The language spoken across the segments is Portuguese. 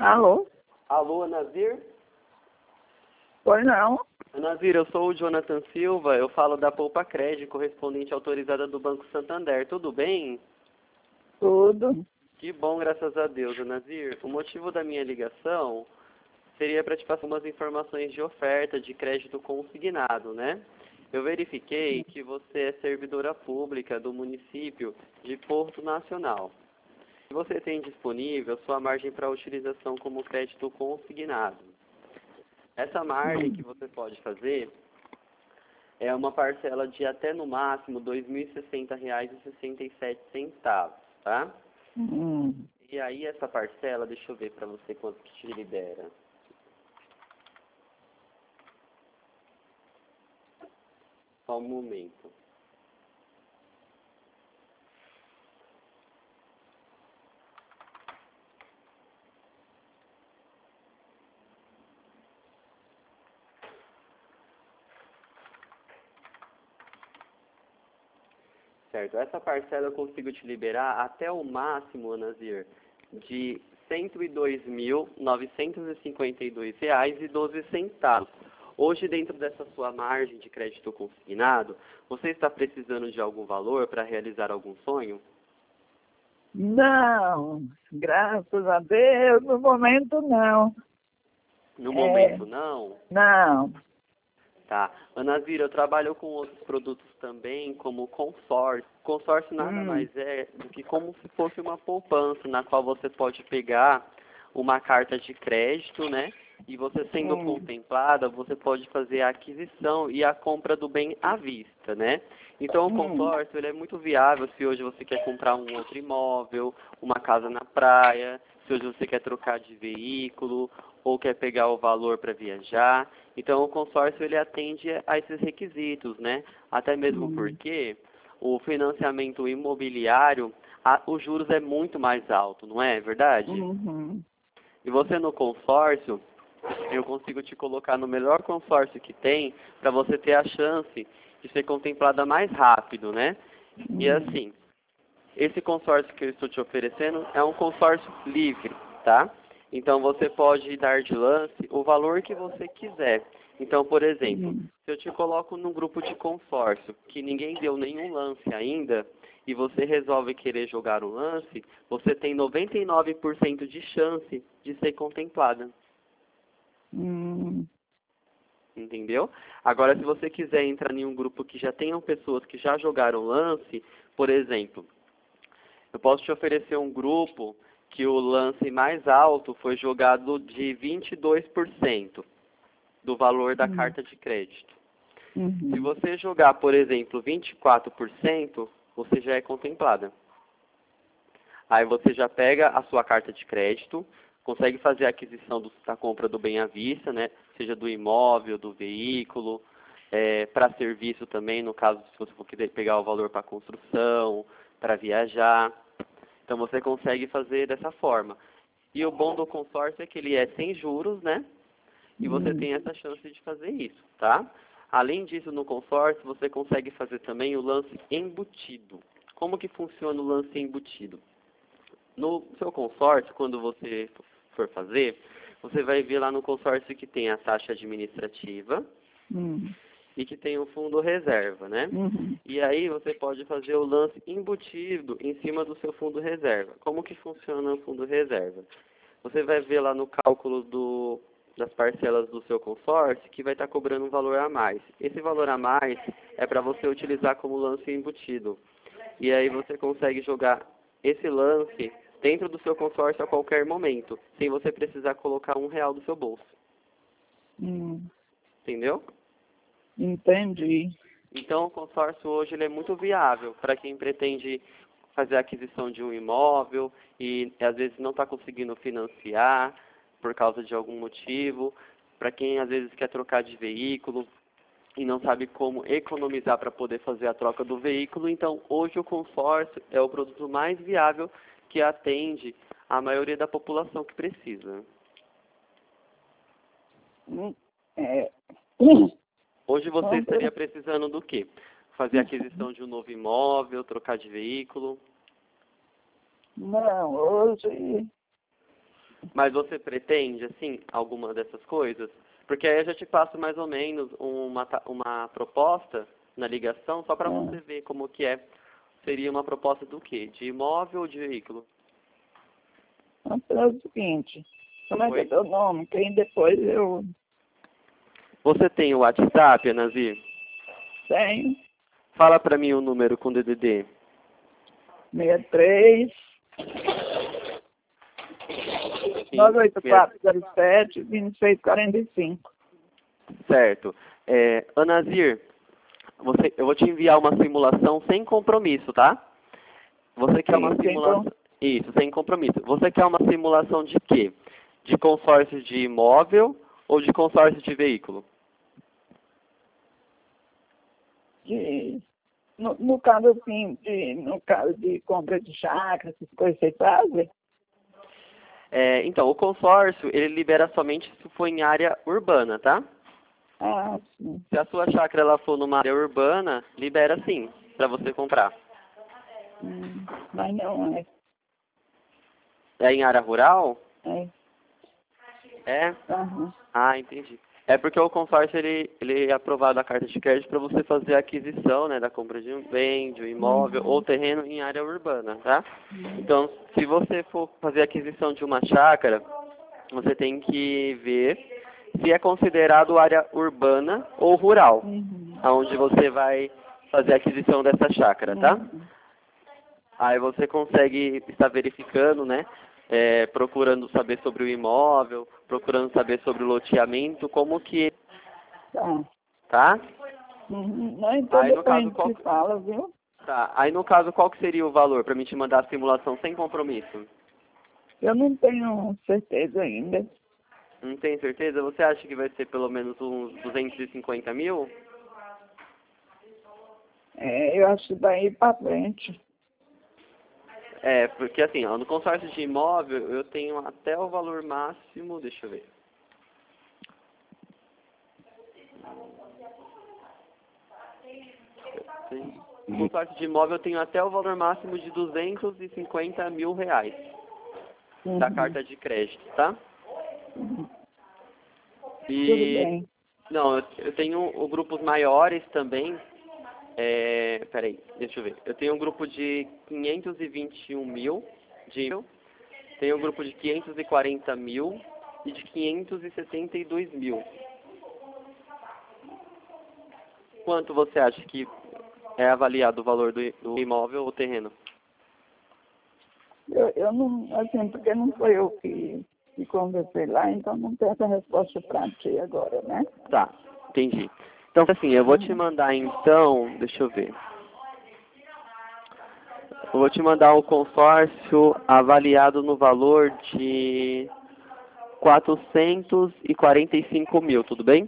Alô? Alô, Anazir? Pois não? Anazir, eu sou o Jonathan Silva, eu falo da Poupa Cred, correspondente autorizada do Banco Santander. Tudo bem? Tudo. Que bom, graças a Deus, Anazir. O motivo da minha ligação seria para te passar umas informações de oferta de crédito consignado, né? Eu verifiquei que você é servidora pública do município de Porto Nacional. E você tem disponível sua margem para utilização como crédito consignado. Essa margem que você pode fazer é uma parcela de até no máximo R$ 2.060,67, tá? E aí essa parcela, deixa eu ver para você quanto que te libera. Só um momento. Certo, essa parcela eu consigo te liberar até o máximo, Anazir, de R$ 102.952,12. Hoje, dentro dessa sua margem de crédito consignado, você está precisando de algum valor para realizar algum sonho? Não, graças a Deus, no momento não. No momento, não? Não. Tá. Anazir, eu trabalho com outros produtos também, como consórcio. Consórcio nada mais é do que como se fosse uma poupança, na qual você pode pegar uma carta de crédito, né? E você sendo contemplada, você pode fazer a aquisição e a compra do bem à vista, né? Então, o consórcio, ele é muito viável se hoje você quer comprar um outro imóvel, uma casa na praia, se hoje você quer trocar de veículo ou quer pegar o valor para viajar. Então, o consórcio, ele atende a esses requisitos, né? Até mesmo porque o financiamento imobiliário, os juros é muito mais alto, não é verdade? E você no consórcio, eu consigo te colocar no melhor consórcio que tem para você ter a chance de ser contemplada mais rápido, né? E assim, esse consórcio que eu estou te oferecendo é um consórcio livre, tá? Então você pode dar de lance o valor que você quiser. Então, por exemplo, se eu te coloco num grupo de consórcio que ninguém deu nenhum lance ainda e você resolve querer jogar o lance, você tem 99% de chance de ser contemplada. Entendeu? Agora, se você quiser entrar em um grupo que já tenham pessoas que já jogaram lance, por exemplo, eu posso te oferecer um grupo que o lance mais alto foi jogado de 22% do valor da carta de crédito. Se você jogar, por exemplo, 24%, você já é contemplada. Aí você já pega a sua carta de crédito, consegue fazer a aquisição da compra do bem à vista, né? Seja do imóvel, do veículo, para serviço também, no caso, se você for querer pegar o valor para construção, para viajar. Então você consegue fazer dessa forma. E o bom do consórcio é que ele é sem juros, né? E você tem essa chance de fazer isso, tá? Além disso, no consórcio, você consegue fazer também o lance embutido. Como que funciona o lance embutido? No seu consórcio, quando você for fazer, você vai ver lá no consórcio que tem a taxa administrativa e que tem o fundo reserva, né? E aí você pode fazer o lance embutido em cima do seu fundo reserva. Como que funciona o fundo reserva? Você vai ver lá no cálculo das parcelas do seu consórcio que vai estar cobrando um valor a mais. Esse valor a mais é para você utilizar como lance embutido. E aí você consegue jogar esse lance dentro do seu consórcio a qualquer momento, sem você precisar colocar R$1 do seu bolso. Entendeu? Entendi. Então, o consórcio hoje ele é muito viável para quem pretende fazer a aquisição de um imóvel e às vezes não está conseguindo financiar por causa de algum motivo, para quem às vezes quer trocar de veículo e não sabe como economizar para poder fazer a troca do veículo. Então, hoje o consórcio é o produto mais viável que atende a maioria da população que precisa. Hoje você estaria precisando do quê? Fazer a aquisição de um novo imóvel, trocar de veículo? Não, hoje Mas você pretende, assim, alguma dessas coisas? Porque aí eu já te passo mais ou menos uma proposta na ligação, só para você ver como que é. Seria uma proposta do quê? De imóvel ou de veículo? Vamos fazer o seguinte, como é que é Oi? teu nome? Que aí depois eu Você tem o WhatsApp, Anazir? tenho Fala para mim o número com DDD. 63 Sim, 98407 2645. certo. Anazir, eu vou te enviar uma simulação sem compromisso, tá? Você quer uma Sim, simulação... então, Isso, sem compromisso. Você quer uma simulação de quê? De consórcio de imóvel ou de consórcio de veículo? no caso assim, no caso de compra de chácara, essas coisas vocês fazem? Então, o consórcio, ele libera somente se for em área urbana, tá? Ah, sim. Se a sua chácara ela for numa área urbana, libera sim, para você comprar. Mas não é. É em área rural? É. É? Aham. Ah, entendi. É porque o consórcio, ele é aprovado a carta de crédito para você fazer a aquisição, né, da compra de um bem, de um imóvel ou terreno em área urbana, tá? Então, se você for fazer a aquisição de uma chácara, você tem que ver se é considerado área urbana ou rural, aonde você vai fazer a aquisição dessa chácara, tá? Aí você consegue estar verificando, né? Procurando saber sobre o imóvel, procurando saber sobre o loteamento, como que... Tá. Tá? Não, então Aí no depois a caso, gente se fala, viu? Tá. Aí no caso, qual que seria o valor para mim te mandar a simulação sem compromisso? Eu não tenho certeza ainda. Não tem certeza? Você acha que vai ser pelo menos uns 250 mil? Eu acho que daí pra frente. Porque assim, ó, no consórcio de imóvel eu tenho até o valor máximo, deixa eu ver. No consórcio de imóvel eu tenho até o valor máximo de 250 mil reais da carta de crédito, tá? E, Tudo bem. não, eu tenho grupos maiores também. Peraí, deixa eu ver. Eu tenho um grupo de 521 mil, tenho um grupo de 540 mil e de 572 mil. Quanto você acha que é avaliado o valor do imóvel ou terreno? Eu não, assim, porque não foi eu que conversei lá, então não tenho essa resposta pra ti agora, né? Tá, entendi. Então, assim, eu vou te mandar, então, deixa eu ver. Eu vou te mandar um consórcio avaliado no valor de 445 mil, tudo bem?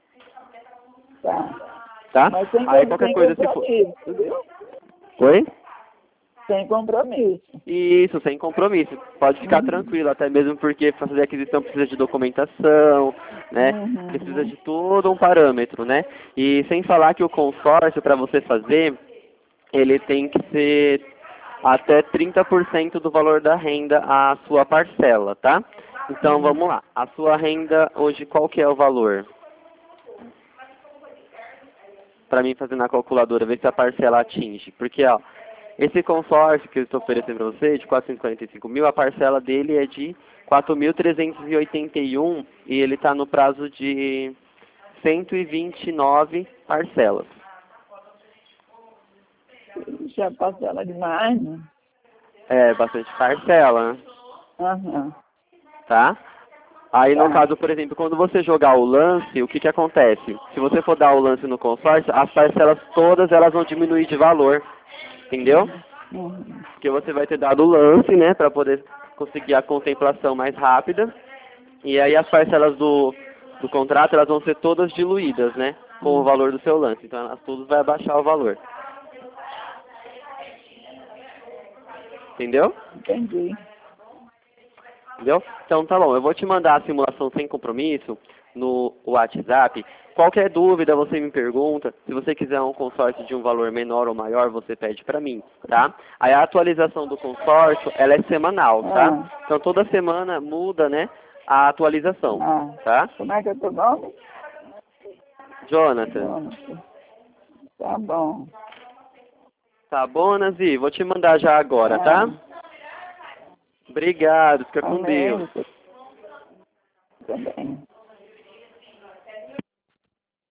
Tá. Tá? Mas sem, Aí qualquer sem coisa se for... compromisso, viu? Oi? Sem compromisso. Isso, sem compromisso. Pode ficar tranquilo, até mesmo porque para fazer aquisição precisa de documentação, né? Precisa de todo um parâmetro, né? E sem falar que o consórcio, para você fazer, ele tem que ser até 30% do valor da renda a sua parcela, tá? Então, vamos lá. A sua renda hoje, qual que é o valor? Para mim fazer na calculadora, ver se a parcela atinge. Porque, ó, esse consórcio que eu estou oferecendo para você, de 445 mil, a parcela dele é de 4.381 e ele está no prazo de 129 parcelas. Já parcela demais, né? É, bastante parcela, né? Aham. Tá? Aí, no Tá. caso, por exemplo, quando você jogar o lance, o que que acontece? Se você for dar o lance no consórcio, as parcelas todas elas vão diminuir de valor. Entendeu? Porque você vai ter dado o lance, né, para poder conseguir a contemplação mais rápida. E aí as parcelas do contrato, elas vão ser todas diluídas, né, com o valor do seu lance. Então, elas todas vai abaixar o valor. Entendeu? Entendi. Entendeu? Então, tá bom. Eu vou te mandar a simulação sem compromisso no WhatsApp. Qualquer dúvida você me pergunta. Se você quiser um consórcio de um valor menor ou maior, você pede para mim, tá? Aí a atualização do consórcio, ela é semanal, tá? Então toda semana muda, né, a atualização, tá? Como é que é teu nome? Jonathan. Jonathan. Tá bom. Tá bom, Nazi? Vou te mandar já agora, tá? Obrigado, fica com Deus. Também.